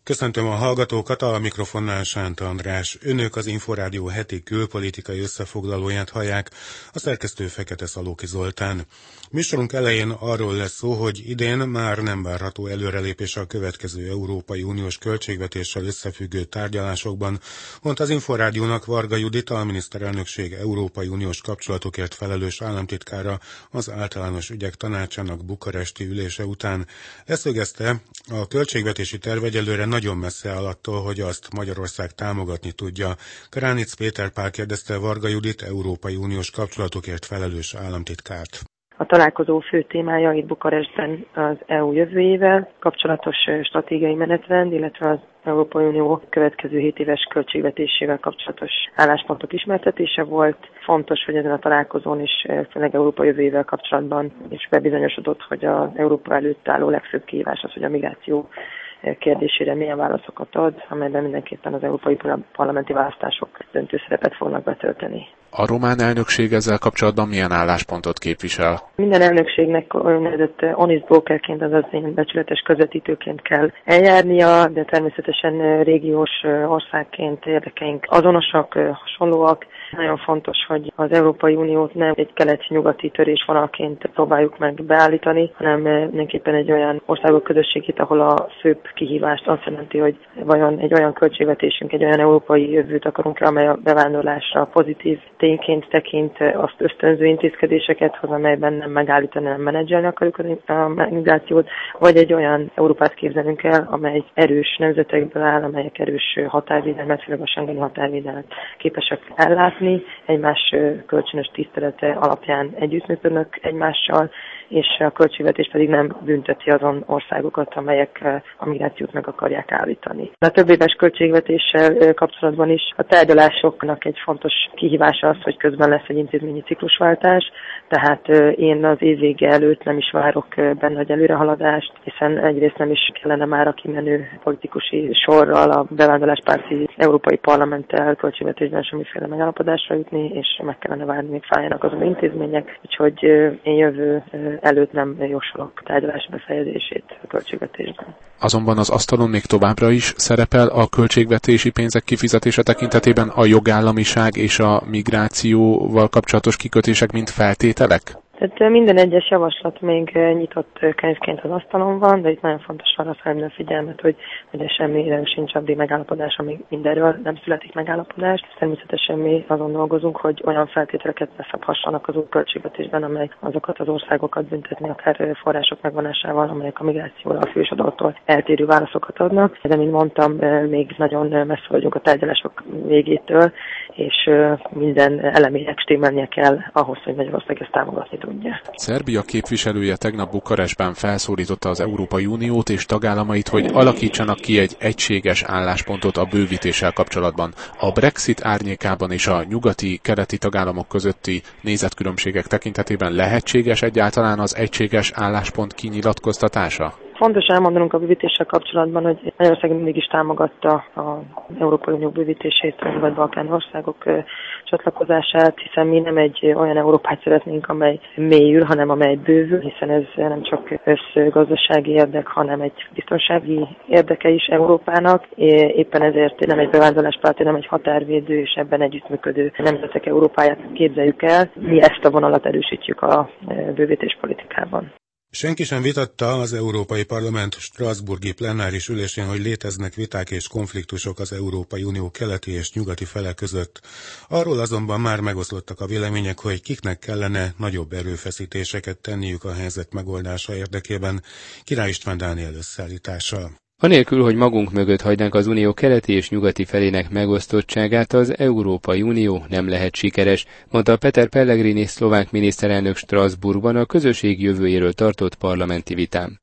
Köszöntöm a hallgatókat, a mikrofonnál Sánta András. Önök az Inforádió heti külpolitikai összefoglalóját hallják, a szerkesztő Fekete Szalóki Zoltán. Műsorunk elején arról lesz szó, hogy idén már nem várható előrelépés a következő Európai Uniós költségvetéssel összefüggő tárgyalásokban, mondta az Inforádiónak Varga Judit, a miniszterelnökség Európai Uniós kapcsolatokért felelős államtitkára az Általános Ügyek Tanácsának bukaresti ülése után. Leszögezte, a költségvetési terv egyelőre nagyon messze áll attól, hogy azt Magyarország támogatni tudja. Kránic Péter Pál kérdezte Varga Judit, Európai Uniós kapcsolatokért felelős államtitkárt. A találkozó fő témája itt Bukarestben az EU jövőjével kapcsolatos stratégiai menetrend, illetve az Európai Unió következő 7 éves költségvetésével kapcsolatos álláspontok ismertetése volt. Fontos, hogy ezen a találkozón is főleg Európa jövőjével kapcsolatban is bebizonyosodott, hogy az Európa előtt álló legfőbb kihívás az, hogy a migráció kérdésére milyen válaszokat ad, amelyben mindenképpen az európai parlamenti választások döntő szerepet fognak betölteni. A román elnökség ezzel kapcsolatban milyen álláspontot képvisel? Minden elnökségnek úgynevezett honest brokerként, azaz ilyen becsületes közvetítőként kell eljárnia, de természetesen régiós országként érdekeink azonosak, hasonlóak. Nagyon fontos, hogy az Európai Uniót nem egy kelet-nyugati törésvonalként próbáljuk meg beállítani, hanem mindenképpen egy olyan országok közösségét, ahol a főbb kihívást azt jelenti, hogy vajon egy olyan költségvetésünk, egy olyan európai jövőt akarunk-e, amely a bevándorlásra pozitív tényként tekint, azt ösztönző intézkedéseket hoz, amelyben nem megállítani, nem menedzselni akarjuk a migrációt, vagy egy olyan Európát képzelünk el, amely erős nemzetekből áll, amelyek erős határvédelmet, főleg a schengeni határvédelmet képesek ellátni, egymás kölcsönös tisztelete alapján együttműködnek egymással, és a költségvetés pedig nem bünteti azon országokat, amelyek a migrációt meg akarják állítani. A többéves költségvetéssel kapcsolatban is a tárgyalásoknak egy fontos kihívása az, hogy közben lesz egy intézményi ciklusváltás, tehát én az év vége előtt nem is várok benne nagy előrehaladást, hiszen egyrészt nem is kellene már a kimenő politikusi sorral a bevándorláspárti Európai Parlamenttel költségvetésben semmiféle megállapodásra jutni, és meg kellene várni, még fájjanak azon intézmények, úgyhogy én jövő előtt nem jósolok tárgyalás befejezését a költségvetésben. Azonban az asztalon még továbbra is szerepel a költségvetési pénzek kifizetése tekintetében a jogállamiság és a migrációval kapcsolatos kikötések mint feltételek? Tehát minden egyes javaslat még nyitott könyvként az asztalon van, de itt nagyon fontos arra felhívni a figyelmet, hogy semmire sincs addig megállapodás, amíg mindenről nem születik megállapodás. Természetesen mi azon dolgozunk, hogy olyan feltételeket beszabhassanak az új költségvetésben, amely azokat az országokat büntetni, akár források megvonásával, amelyek a migrációra a fősodortól eltérő válaszokat adnak. De, mint mondtam, még nagyon messze vagyunk a tárgyalások végétől, és minden elemének stimmelnie kell ahhoz, hogy Magyarország ezt támogatni tudja. Szerbia képviselője tegnap Bukarestben felszólította az Európai Uniót és tagállamait, hogy alakítsanak ki egy egységes álláspontot a bővítéssel kapcsolatban. A Brexit árnyékában és a nyugati-keleti tagállamok közötti nézetkülönbségek tekintetében lehetséges egyáltalán az egységes álláspont kinyilatkoztatása? Fontos elmondanunk a bővítéssel kapcsolatban, hogy Magyarország mindig is támogatta az Európai Unió bővítését, a Nyugat-Balkán országok csatlakozását, hiszen mi nem egy olyan Európát szeretnénk, amely mélyül, hanem amely bővül, hiszen ez nem csak összgazdasági érdek, hanem egy biztonsági érdeke is Európának. Éppen ezért nem egy bevándorláspárti, nem egy határvédő és ebben együttműködő nemzetek Európáját képzeljük el. Mi ezt a vonalat erősítjük a bővítéspolitikában. Senki sem vitatta az Európai Parlament strasbourgi plenáris ülésén, hogy léteznek viták és konfliktusok az Európai Unió keleti és nyugati fele között. Arról azonban már megoszlottak a vélemények, hogy kiknek kellene nagyobb erőfeszítéseket tenniük a helyzet megoldása érdekében. Király István Dániel összeállítása. Anélkül, hogy magunk mögött hagynánk az Unió keleti és nyugati felének megosztottságát, az Európai Unió nem lehet sikeres, mondta Peter Pellegrini szlovák miniszterelnök Strasbourgban a közösség jövőjéről tartott parlamenti vitán.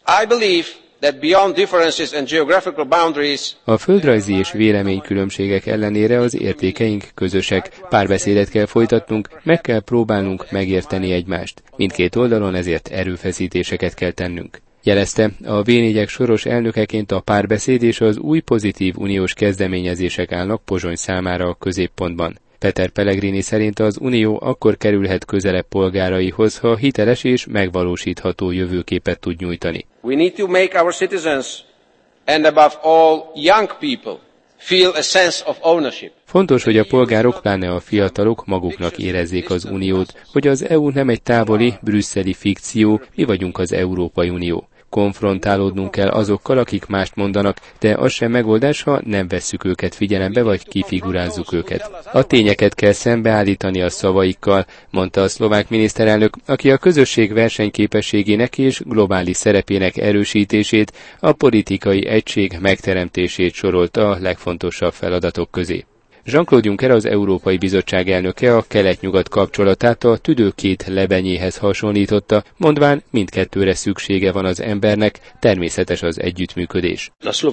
A földrajzi és véleménykülönbségek ellenére az értékeink közösek. Párbeszédet kell folytatnunk, meg kell próbálnunk megérteni egymást. Mindkét oldalon ezért erőfeszítéseket kell tennünk. Jelezte, a V4-ek soros elnökeként a párbeszéd és az új pozitív uniós kezdeményezések állnak Pozsony számára a középpontban. Peter Pellegrini szerint az Unió akkor kerülhet közelebb polgáraihoz, ha hiteles és megvalósítható jövőképet tud nyújtani. and above all young people feel a sense of ownership. Fontos, hogy a polgárok, pláne a fiatalok maguknak érezzék az Uniót, hogy az EU nem egy távoli, brüsszeli fikció, mi vagyunk az Európai Unió. Konfrontálódnunk kell azokkal, akik mást mondanak, de az sem megoldás, ha nem vesszük őket figyelembe, vagy kifigurázzuk őket. A tényeket kell szembeállítani a szavaikkal, mondta a szlovák miniszterelnök, aki a közösség versenyképességének és globális szerepének erősítését, a politikai egység megteremtését sorolta a legfontosabb feladatok közé. Jean-Claude Juncker, az Európai Bizottság elnöke a kelet-nyugat kapcsolatát a tüdő két lebenyéhez hasonlította, mondván mindkettőre szüksége van az embernek, természetes az együttműködés.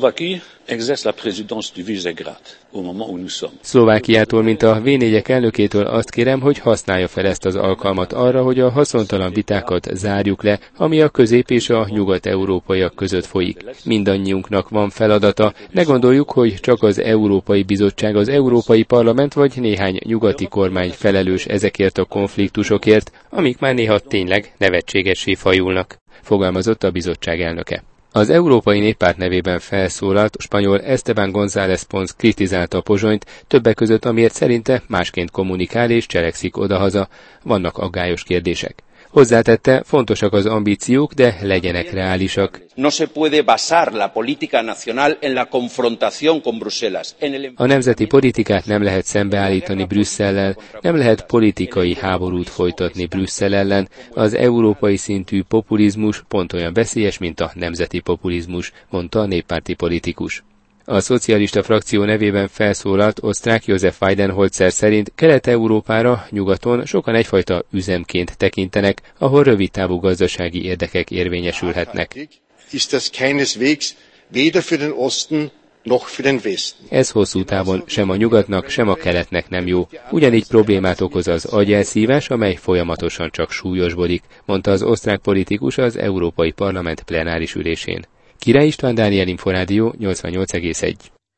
Szlovákiától, mint a V4-ek elnökétől azt kérem, hogy használja fel ezt az alkalmat arra, hogy a haszontalan vitákat zárjuk le, ami a közép- és a nyugat-európaiak között folyik. Mindannyiunknak van feladata, ne gondoljuk, hogy csak az Európai Bizottság, az Európai Parlament vagy néhány nyugati kormány felelős ezekért a konfliktusokért, amik már néha tényleg nevetségessé fajulnak, fogalmazott a bizottság elnöke. Az Európai Néppárt nevében felszólalt a spanyol Esteban González Pons kritizálta a Pozsonyt, többek között amiért szerinte másként kommunikál és cselekszik odahaza, vannak aggályos kérdések. Hozzátette, fontosak az ambíciók, de legyenek reálisak. A nemzeti politikát nem lehet szembeállítani Brüsszellel, nem lehet politikai háborút folytatni Brüsszel ellen. Az európai szintű populizmus pont olyan veszélyes, mint a nemzeti populizmus, mondta a néppárti politikus. A szocialista frakció nevében felszólalt osztrák József Weidenholzer szerint Kelet-Európára nyugaton sokan egyfajta üzemként tekintenek, ahol rövidtávú gazdasági érdekek érvényesülhetnek. Ez hosszú távon sem a nyugatnak, sem a keletnek nem jó. Ugyanígy problémát okoz az agyelszívás, amely folyamatosan csak súlyosbodik, mondta az osztrák politikus az Európai Parlament plenáris ülésén. Király István, Dániel Inforádió 88,1.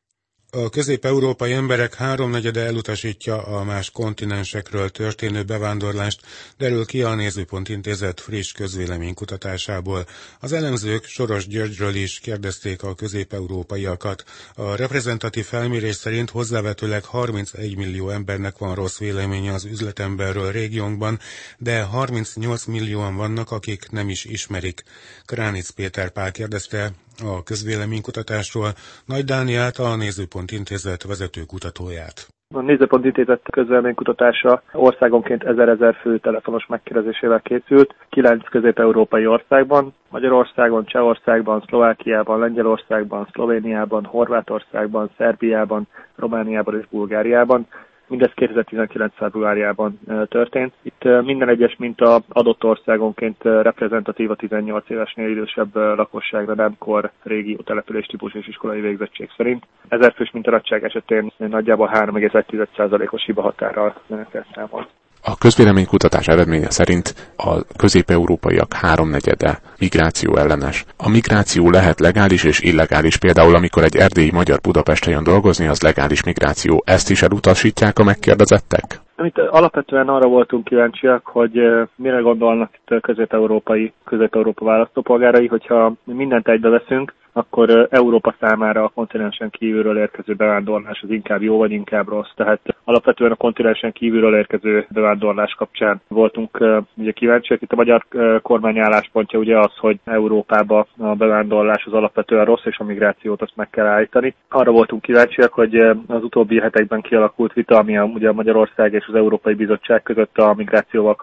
A közép-európai emberek háromnegyede elutasítja a más kontinensekről történő bevándorlást, derül ki a Nézőpont Intézet friss közvéleménykutatásából. Az elemzők Soros Györgyről is kérdezték a közép-európaiakat. A reprezentatív felmérés szerint hozzávetőleg 31 millió embernek van rossz véleménye az üzletemberről régiónkban, de 38 millióan vannak, akik nem is ismerik. Kránic Péter Pál kérdezte a közvéleménykutatásról Nagy Dánielt, a Nézőpont Intézet vezető kutatóját. A Nézőpont Intézet közvéleménykutatása országonként 1000 fő telefonos megkérdezésével készült, 9 közép-európai országban, Magyarországon, Csehországban, Szlovákiában, Lengyelországban, Szlovéniában, Horvátországban, Szerbiában, Romániában és Bulgáriában. Mindez 2019. februárjában történt. Itt minden egyes minta adott országonként reprezentatív a 18 évesnél idősebb lakosságra, nemkor, régió, település, típus és iskolai végzettség szerint. 1000 fős mintaradtság esetén nagyjából 3,1%-os hibahatárral kell számolni. A közvéleménykutatás eredménye szerint a közép-európaiak háromnegyede migráció ellenes. A migráció lehet legális és illegális, például amikor egy erdélyi magyar Budapesten jön dolgozni, az legális migráció. Ezt is elutasítják a megkérdezettek? Amit alapvetően arra voltunk kíváncsiak, hogy mire gondolnak itt Közép-Európa választópolgárai, hogyha mindent egybe veszünk, akkor Európa számára a kontinensen kívülről érkező bevándorlás az inkább jó vagy inkább rossz. Tehát alapvetően a kontinensen kívülről érkező bevándorlás kapcsán voltunk ugye kíváncsiak. Itt a magyar kormány álláspontja ugye az, hogy Európába a bevándorlás az alapvetően rossz, és a migrációt azt meg kell állítani. Arra voltunk kíváncsiak, hogy az utóbbi hetekben kialakult vita, ami ugye a Magyarország és az Európai Bizottság között a migrációval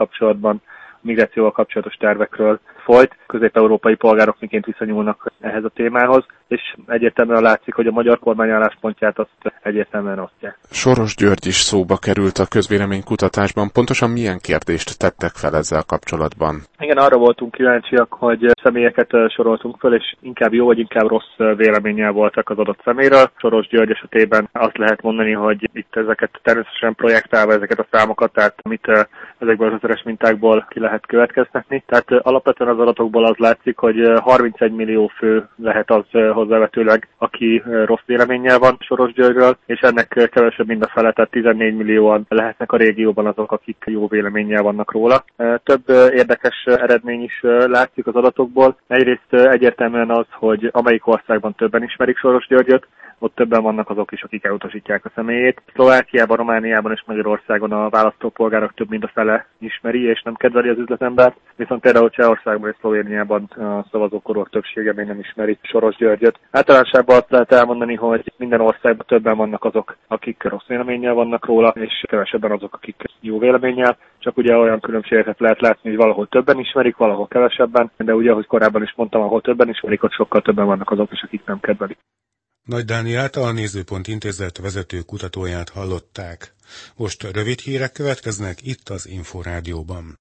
kapcsolatos tervekről folyt. Közép-európai polgárok miként viszonyulnak ehhez a témához, és egyértelműen látszik, hogy a magyar kormány álláspontját azt egyértelműen osztják. Soros György is szóba került a közvéleménykutatásban. Pontosan milyen kérdést tettek fel ezzel kapcsolatban? Igen, arra voltunk kíváncsiak, hogy személyeket soroltunk föl, és inkább jó vagy inkább rossz véleménnyel voltak az adott személyről. Soros György esetében azt lehet mondani, hogy itt ezeket természetesen projektálva ezeket a számokat, tehát amit ezekből az 1000-es mintákból ki lehet következtetni. Tehát alapvetően az adatokból az látszik, hogy 31 millió fő lehet az hozzávetőleg, aki rossz véleménnyel van Soros Györgyről, és ennek kevesebb mind a fele, tehát 14 millióan lehetnek a régióban azok, akik jó véleménnyel vannak róla. Több érdekes eredmény is látszik az adatokból. Egyrészt egyértelműen az, hogy amelyik országban többen ismerik Soros Györgyöt, ott többen vannak azok is, akik elutasítják a személyét. Szlovákiában, Romániában és Magyarországon a választópolgárok több mint a fele ismeri és nem kedveli az üzletembert, viszont például Csehországban és Szlovéniában a szavazókorúak többsége még nem ismeri Soros Györgyöt. Általánosságban azt lehet elmondani, hogy minden országban többen vannak azok, akik rossz véleménnyel vannak róla, és kevesebben azok, akik jó véleménnyel. Csak ugye olyan különbségeket lehet látni, hogy valahol többen ismerik, valahol kevesebben, de ugye, ahogy korábban is mondtam, ahol többen ismerik, ott sokkal többen vannak azok is, akik nem kedvelik. Nagy Dánielt, a Nézőpont Intézet vezető kutatóját hallották. Most rövid hírek következnek itt az Inforádióban.